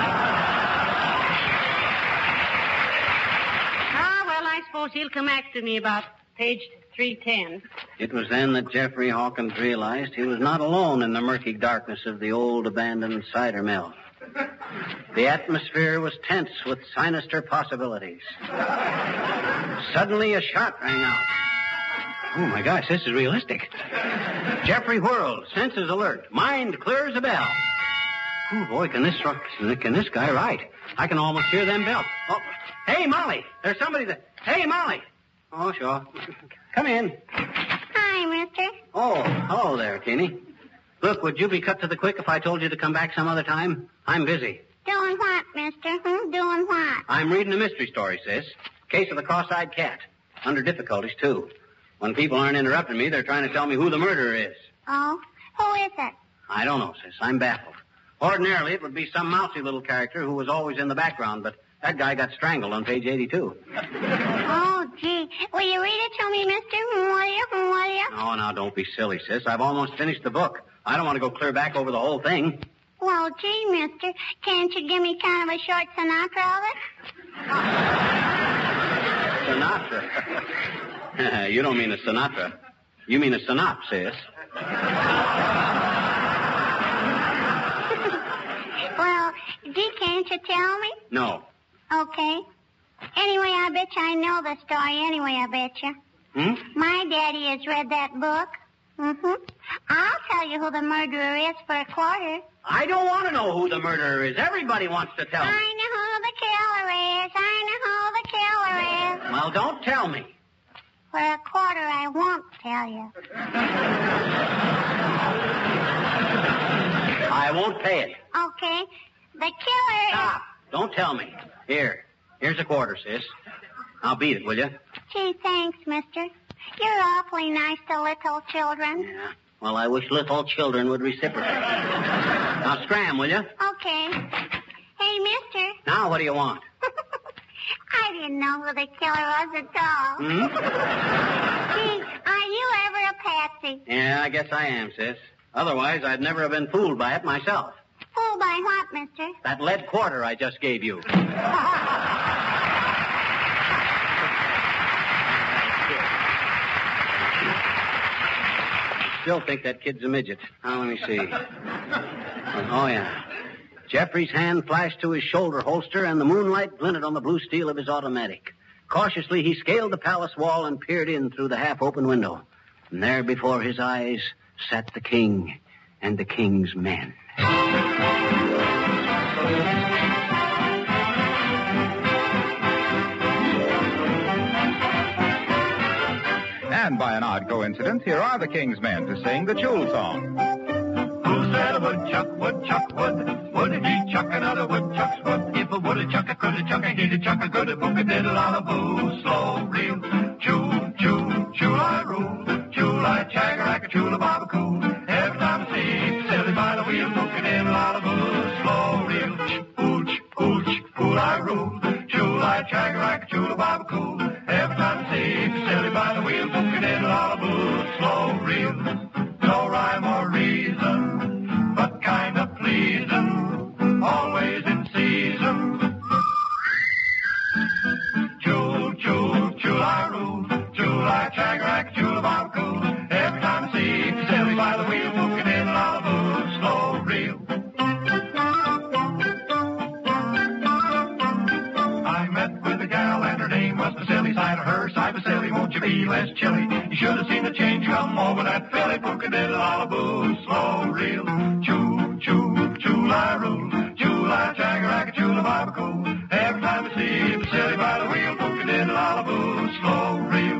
Ah, well, I suppose he'll come after me about page three ten. It was then that Jeffrey Hawkins realized he was not alone in the murky darkness of the old abandoned cider mill. The atmosphere was tense with sinister possibilities. Suddenly a shot rang out. Oh, my gosh, this is realistic. Jeffrey whirled, senses alert, mind clear as a bell. Oh, boy, can this can this guy write? I can almost hear them bells. Oh, hey, Molly, there's somebody that... Hey, Molly. Oh, sure. Come in. Hi, mister. Oh, hello there, Teeny. Look, would you be cut to the quick if I told you to come back some other time? I'm busy. Doing what, mister? Hmm? Doing what? I'm reading a mystery story, sis. Case of the cross-eyed cat. Under difficulties, too. When people aren't interrupting me, they're trying to tell me who the murderer is. Oh? Who is it? I don't know, sis. I'm baffled. Ordinarily, it would be some mousy little character who was always in the background, but that guy got strangled on page eighty-two. Oh, gee. Will you read it to me, mister? Will you? Will you? Oh, now, don't be silly, sis. I've almost finished the book. I don't want to go clear back over the whole thing. Well, gee, mister, can't you give me kind of a short Sinatra of it? Sinatra? You don't mean a Sinatra. You mean a synopsis. Well, gee, can't you tell me? No. Okay. Anyway, I bet you I know the story anyway, I bet you. Hmm? My daddy has read that book. Mm-hmm. I'll tell you who the murderer is for a quarter. I don't want to know who the murderer is. Everybody wants to tell me. I know who the killer is. I know who the killer is. Well, don't tell me. For a quarter, I won't tell you. I won't pay it. Okay. The killer Stop. Don't tell me. Here. Here's a quarter, sis. Now beat it, will you? Gee, thanks, mister. You're awfully nice to little children. Yeah. Well, I wish little children would reciprocate. Now scram, will you? Okay. Hey, mister. Now what do you want? I didn't know who the killer was at all. Hmm? Gee, are you ever a patsy? Yeah, I guess I am, sis. Otherwise, I'd never have been fooled by it myself. Fooled by what, mister? That lead quarter I just gave you. I still think that kid's a midget. Now, let me see. Oh, yeah. Jeffrey's hand flashed to his shoulder holster, and the moonlight glinted on the blue steel of his automatic. Cautiously, he scaled the palace wall and peered in through the half-open window. And there before his eyes sat the king and the king's men. And by an odd coincidence, here are the king's men to sing the Chul song. Who said a woodchuck, woodchuck would? Would he chuck another woodchuck's wood? If a woodchuck, a could chuck, a he'd chuck, a good a book, a diddle on a boo. Slow reel, choo, choo, choo, I rule. Choo, I chagger, like a chula baba cool. Every time I see silly by the wheel, book a diddle on a boo. Slow reel, ooch, ooch, ooch, I rule. be less chilly. You should have seen the change come over that filly. Pookadiddle-all-a-boo, slow reel. Choo, choo, choo-la-roo. Choo-la-chagga-racka-choo-la-barbacoo. Every time I see the silly by the wheel. Pookadiddle-all-a-boo, slow reel.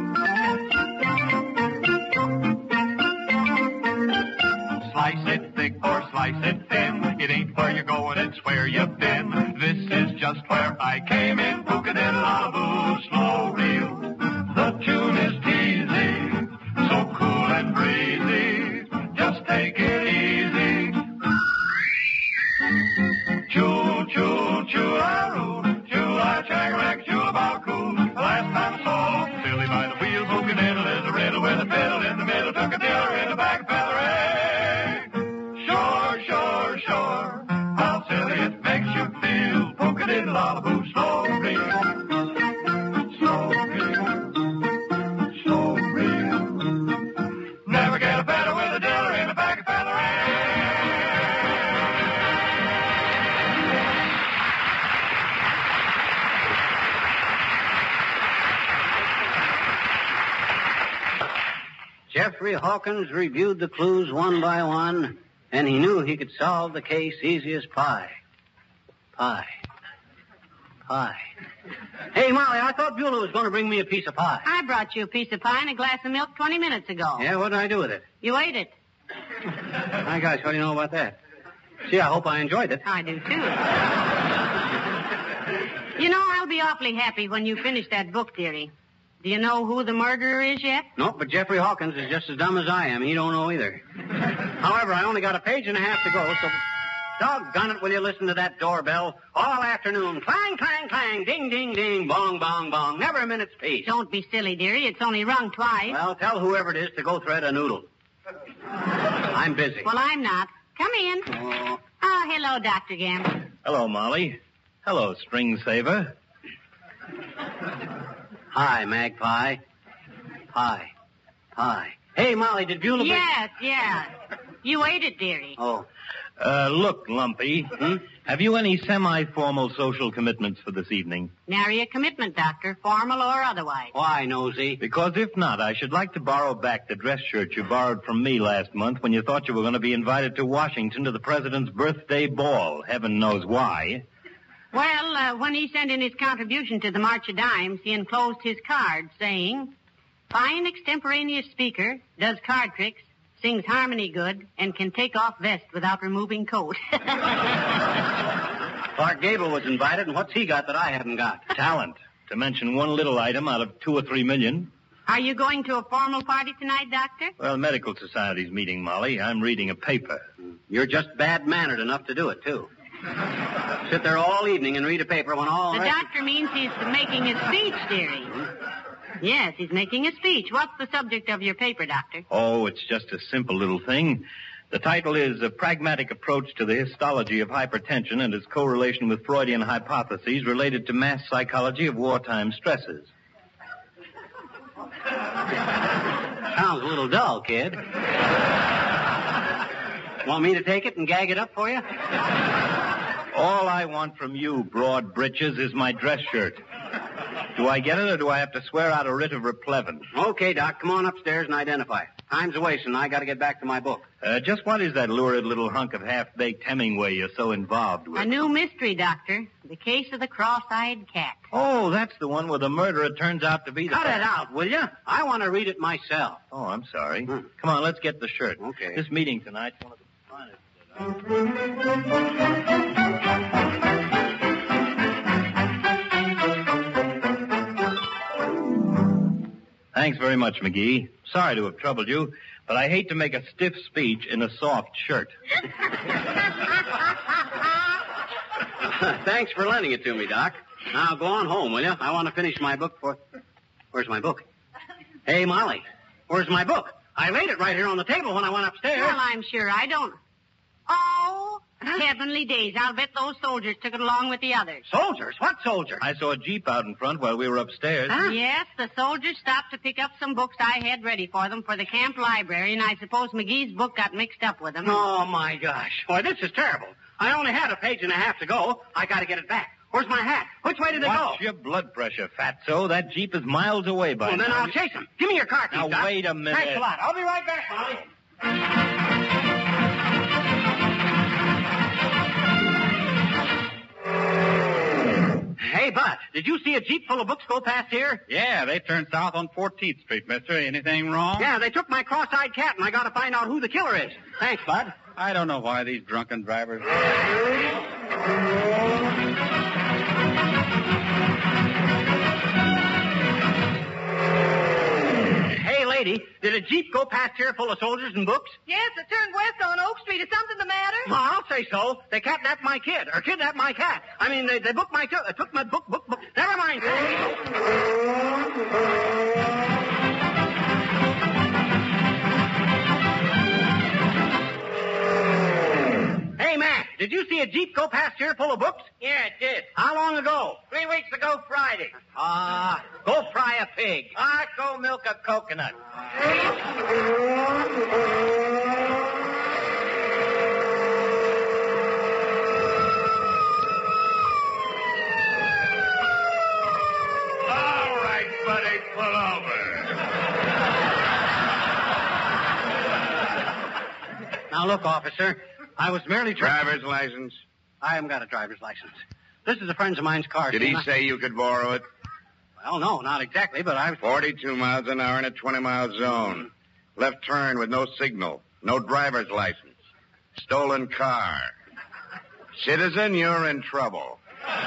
Slice it thick or slice it thin. It ain't where you're going, it's where you've been. This is just where I came in. Pookadiddle-all-a-boo, slow reel. The tune is teasy, so cool and breezy. Just take it easy. Choo, choo, choo-la-roo. Choo-la-chagga-rack, choo-la-barbacoo. Last time I saw silly by the wheel. Pookadiddle is a riddle with a fiddle in the middle. Took a diller in the back feather. Sure, sure, sure. How silly it makes you feel. Pookadiddle-all-a-boo, slow reel. Slow reel. Slow reel. Never get a better with a diller in the back of feather. Jeffrey Hawkins reviewed the clues one by one, and he knew he could solve the case easy as pie. Pie. Pie. Hey, Molly, I thought Beulah was going to bring me a piece of pie. I brought you a piece of pie and a glass of milk twenty minutes ago. Yeah, what did I do with it? You ate it. My gosh, what do you know about that? Gee, I hope I enjoyed it. I do, too. You know, I'll be awfully happy when you finish that book, dearie. Do you know who the murderer is yet? No, but Jeffrey Hawkins is just as dumb as I am. He don't know either. However, I only got a page and a half to go, so doggone it, will you listen to that doorbell all afternoon? Clang, clang, clang, ding, ding, ding, bong, bong, bong. Never a minute's peace. Don't be silly, dearie. It's only rung twice. Well, tell whoever it is to go thread a noodle. I'm busy. Well, I'm not. Come in. Oh, Oh, hello, Doctor Gamble. Hello, Molly. Hello, String Saver. hi, Magpie. Pie. Pie. Hey, Molly, did Beulah... Yes, yes. You ate it, dearie. Oh. Uh, look, Lumpy. Hmm? Have you any semi-formal social commitments for this evening? Nary a commitment, Doctor, formal or otherwise. Why, Nosy? Because if not, I should like to borrow back the dress shirt you borrowed from me last month when you thought you were going to be invited to Washington to the president's birthday ball. Heaven knows why. Well, uh, when he sent in his contribution to the March of Dimes, he enclosed his card saying, fine extemporaneous speaker, does card tricks, sings harmony good, and can take off vest without removing coat. Clark Gable was invited, and what's he got that I haven't got? Talent, to mention one little item out of two or three million. Are you going to a formal party tonight, Doctor? Well, Medical Society's meeting, Molly. I'm reading a paper. You're just bad-mannered enough to do it, too. Sit there all evening and read a paper when all... The rest... doctor means he's making a speech, dearie. Yes, he's making a speech. What's the subject of your paper, Doctor? Oh, it's just a simple little thing. The title is A Pragmatic Approach to the Histology of Hypertension and Its Correlation with Freudian Hypotheses Related to Mass Psychology of Wartime Stresses. Sounds a little dull, kid. Want me to take it and gag it up for you? All I want from you, broad britches, is my dress shirt. Do I get it, or do I have to swear out a writ of replevin? Okay, Doc, come on upstairs and identify. Time's a wasting. I got to get back to my book. Uh, just what is that lurid little hunk of half-baked Hemingway you're so involved with? A new mystery, Doctor. The case of the cross-eyed cat. Oh, that's the one where the murderer turns out to be the... Cut it out, will you? I want to read it myself. Oh, I'm sorry. Hmm. Come on, let's get the shirt. Okay. This meeting tonight's one of the finest. Thanks very much, McGee. Sorry to have troubled you, but I hate to make a stiff speech in a soft shirt. Thanks for lending it to me, Doc. Now go on home, will you? I want to finish my book for... Where's my book? Hey, Molly, where's my book? I laid it right here on the table when I went upstairs. Well, I'm sure I don't... Oh, heavenly days. I'll bet those soldiers took it along with the others. Soldiers? What soldiers? I saw a Jeep out in front while we were upstairs. Huh? Yes, the soldiers stopped to pick up some books I had ready for them for the camp library, and I suppose McGee's book got mixed up with them. Oh, my gosh. Why, this is terrible. I only had a page and a half to go. I got to get it back. Where's my hat? Which way did it Watch go? your blood pressure, fatso. That Jeep is miles away by Well, now. then I'll chase him. Give me your car keys, Now, Doc. wait a minute. Thanks a lot. I'll be right back, Molly. Hey, Bud, did you see a Jeep full of books go past here? Yeah, they turned south on fourteenth Street, mister. Anything wrong? Yeah, they took my cross-eyed cat, and I got to find out who the killer is. Thanks, Bud. I don't know why these drunken drivers... Hey, lady, did a Jeep go past here full of soldiers and books? Yes, it turned west on Oak Street. Is something the matter? Well, I'll say so. They kidnapped my kid, or kidnapped my cat. I mean, they, they booked my... T- uh, took my book, book, book. Never mind. Hey, Mac, did you see a Jeep go past here full of books? Yeah, it did. How long ago? Three weeks ago Friday. Ah, go fry a pig. Ah, go milk a coconut. All right, buddy, pull over. Now, look, officer, I was merely... Tra- Driver's license? I haven't got a driver's license. This is a friend of mine's car. Did he say you could borrow it? Well, no, not exactly, but I was... forty-two miles an hour in a twenty-mile zone. Left turn with no signal. No driver's license. Stolen car. Citizen, you're in trouble.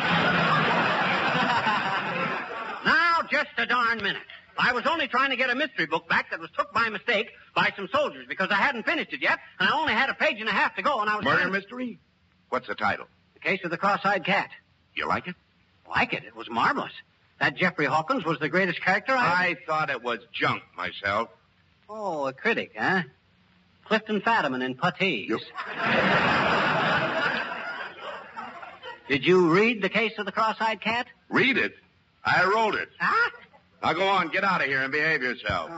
Now, just a darn minute. I was only trying to get a mystery book back that was took by mistake by some soldiers because I hadn't finished it yet, and I only had a page and a half to go, and I was... Murder trying... mystery? What's the title? The Case of the Cross-Eyed Cat. You like it? Like it? It was marvelous. That Jeffrey Hawkins was the greatest character I... I thought it was junk myself. Oh, a critic, huh? Clifton Fadiman in Puttees. You... Did you read The Case of the Cross-Eyed Cat? Read it? I wrote it. Huh? Now go on, get out of here and behave yourself.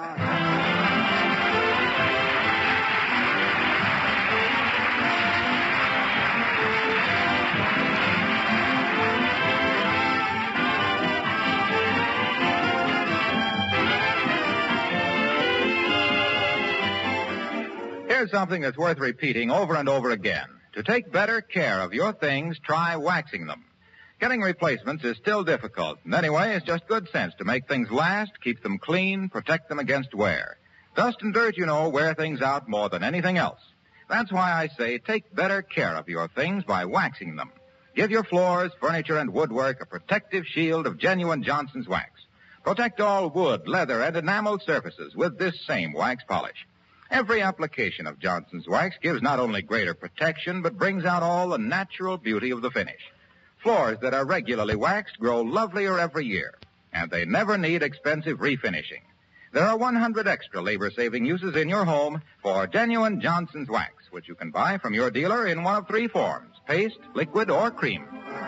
Here's something that's worth repeating over and over again. To take better care of your things, try waxing them. Getting replacements is still difficult, and anyway, it's just good sense to make things last, keep them clean, protect them against wear. Dust and dirt, you know, wear things out more than anything else. That's why I say take better care of your things by waxing them. Give your floors, furniture, and woodwork a protective shield of genuine Johnson's wax. Protect all wood, leather, and enameled surfaces with this same wax polish. Every application of Johnson's wax gives not only greater protection, but brings out all the natural beauty of the finish. Floors that are regularly waxed grow lovelier every year, and they never need expensive refinishing. There are one hundred extra labor-saving uses in your home for genuine Johnson's wax, which you can buy from your dealer in one of three forms, paste, liquid, or cream.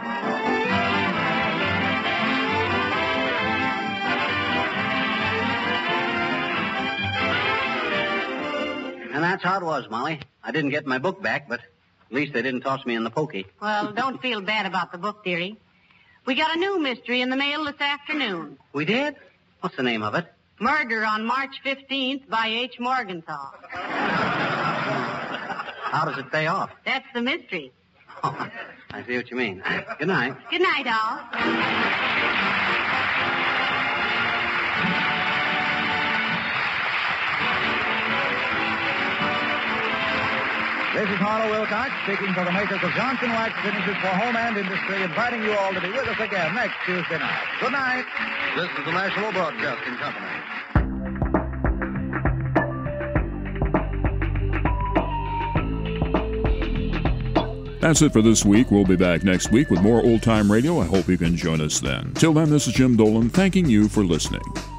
And that's how it was, Molly. I didn't get my book back, but at least they didn't toss me in the pokey. Well, don't feel bad about the book, dearie. We got a new mystery in the mail this afternoon. We did? What's the name of it? Murder on March fifteenth by H. Morgenthau. How does it pay off? That's the mystery. Oh, I see what you mean. Good night. Good night, all. This is Harlow Wilcox speaking for the makers of Johnson Wax Finishes for Home and Industry, inviting you all to be with us again next Tuesday night. Good night. This is the National Broadcasting Company. That's it for this week. We'll be back next week with more old-time radio. I hope you can join us then. Till then, this is Jim Dolan thanking you for listening.